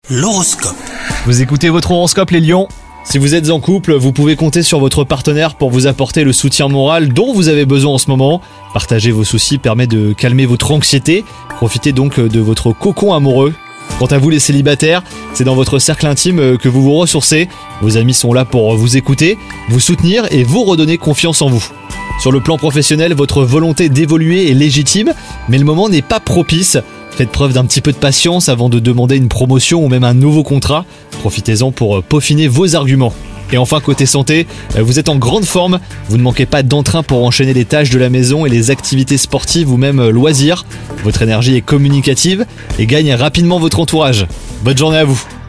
L'horoscope. Vous écoutez votre horoscope les lions ? Si vous êtes en couple, vous pouvez compter sur votre partenaire pour vous apporter le soutien moral dont vous avez besoin en ce moment. Partager vos soucis permet de calmer votre anxiété. Profitez donc de votre cocon amoureux. Quant à vous les célibataires, c'est dans votre cercle intime que vous vous ressourcez. Vos amis sont là pour vous écouter, vous soutenir et vous redonner confiance en vous. Sur le plan professionnel, votre volonté d'évoluer est légitime, mais le moment n'est pas propice. Faites preuve d'un petit peu de patience avant de demander une promotion ou même un nouveau contrat. Profitez-en pour peaufiner vos arguments. Et enfin, côté santé, vous êtes en grande forme. Vous ne manquez pas d'entrain pour enchaîner les tâches de la maison et les activités sportives ou même loisirs. Votre énergie est communicative et gagne rapidement votre entourage. Bonne journée à vous.